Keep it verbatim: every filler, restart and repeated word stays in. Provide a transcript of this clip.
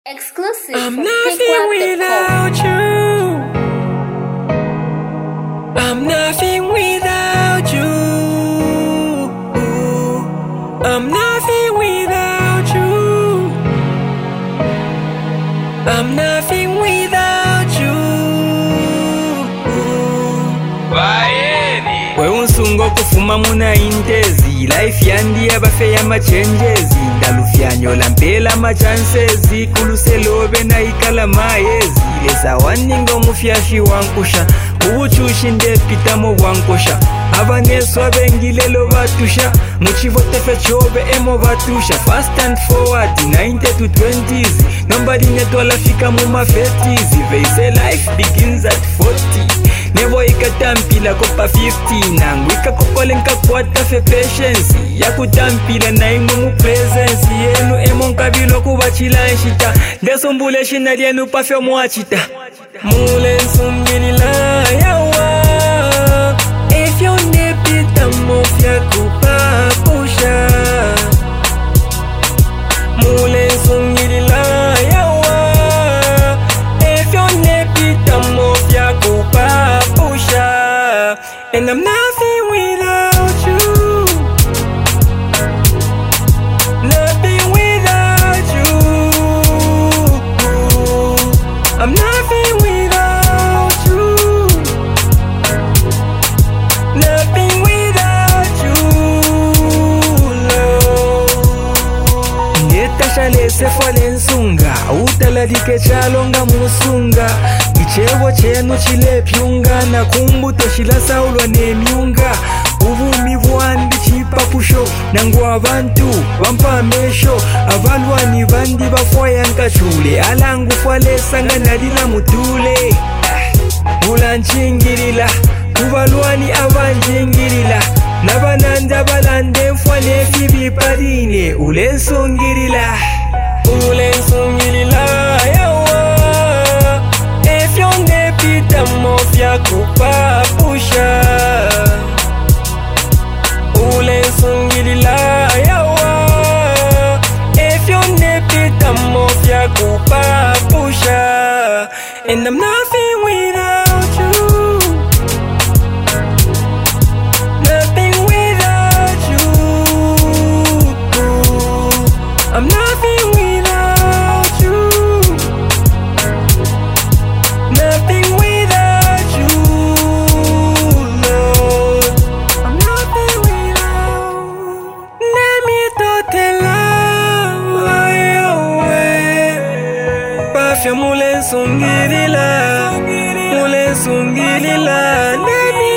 Exclusive I'm from nothing without pickwap dot com. you. I'm nothing without you. I'm nothing without you. I'm nothing without you. We unsungo kufuma muna intezi. Life yandi abafe ya machenjezi. Ndalufyanyola mpela machansezi. Kuluselobe na ikala maezi. Lesa waningo mufyashi wankusha. Ubuchushi ndepitamo wankosha. Abaneswa bengilelo batusha. Muchivote fechobe emo batusha. Fast and forward ninety to twenties. Nobody netwala fika muma fifties. They say life begins at forty. Nevo ikatampila kopa fifty. Nangu ikakokole nkakwata fe patience. Yakutampila na ingu mu presence. Yenu emo nkabilo kubachila nshita. Ndesumbule shina lienu pafyo mwachita. Mule nsungilila yawa. If you nepita mofya kupapusha. Mule nsungilila yawa. If you nepita mofya kupapusha. And I'm nothing without you. Nothing without you. I'm nothing without you. Nothing without you, Lord. Ngetasha lese fole nsunga. Utaladike chalonga musunga. Ichevo chenu chile pyunga. Na kumbuto shila saulwa ne myunga. Uvumi vuandi chipa pusho. Nangu abantu wampa mesho. Avalwani vandi bafoya nkachule. Alangu fwale sanga nadila mutule. Ulanchingirila kubalwani abanjingirila. Nabananda balande mfwane fibipadine. Ulensungirila Ulensungirila yawa. If you nepita mofya kupapusha. Ulensungirila yawa. If you nepita mofya kupapusha. And I'm nothing without you. Nothing without you. I'm nothing without you. Nothing without you, Lord. I'm nothing without. Nemi totela wae. Pafya mule sungirila. Mule sungirila. Nemi